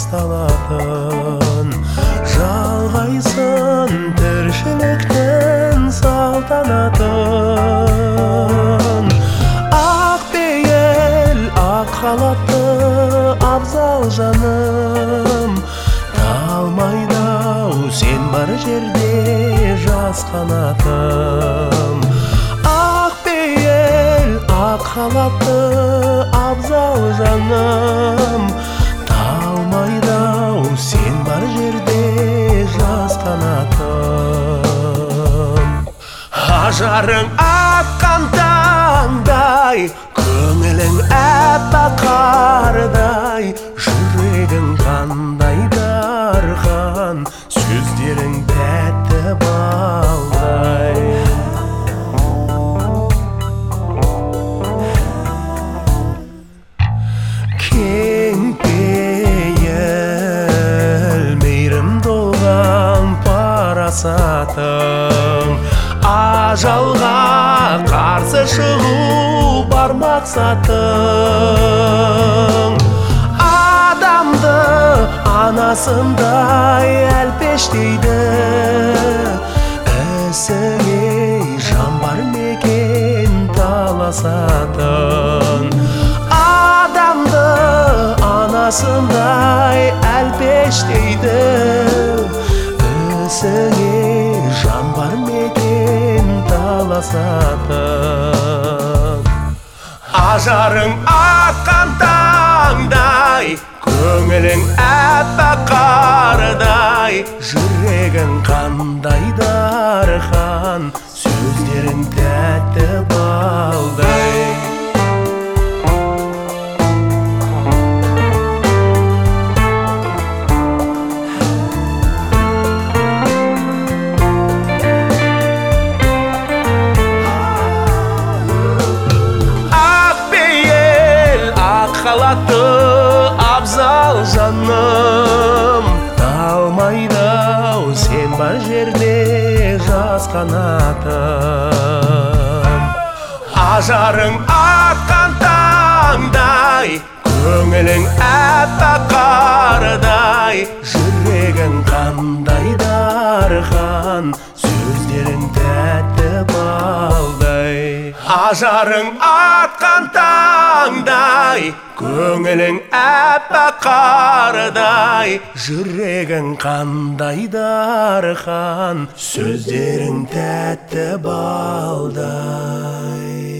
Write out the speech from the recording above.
басталатын, жалғайсын тіршіліктің салтанатын. Ақ пейіл, ақ халатты абзал жаным, талмайдау сен бар жерде жас қанатым. Ақ пейіл, ақ халатты абзал жаным, талмайдау сен бар жерде жас қанатым. Ажарың атқан таңдай, көңілің әппақ қардай, жүрегің қандай дархан, сөздерің тәтті балдай. Кең пейіл, мейірім толған парасатың, ажалға қарсы шығу бар мақсатың. Адамды анасындай әлпештейді, ісіңе жан бар мекен таласатын. Адамды анасындай әлпештейді, ісіңе жан бар мекен таласатын. Ажарың атқан таңдай, көңілің әппақ қардай, жүрегің қандай дархан, сөздерің тәтті балдай. Халатты абзал жаным, талмайдау сен бар жерде жас қанатым. Ажарың атқан таңдай, көңілің әппақ қардай, жүрегің қандай дархан, сөздерің тәтті балдай. Ажарың атқан таңдай, көңілің әппақ қардай, жүрегің қандай дархан, сөздерің тәтті балдай.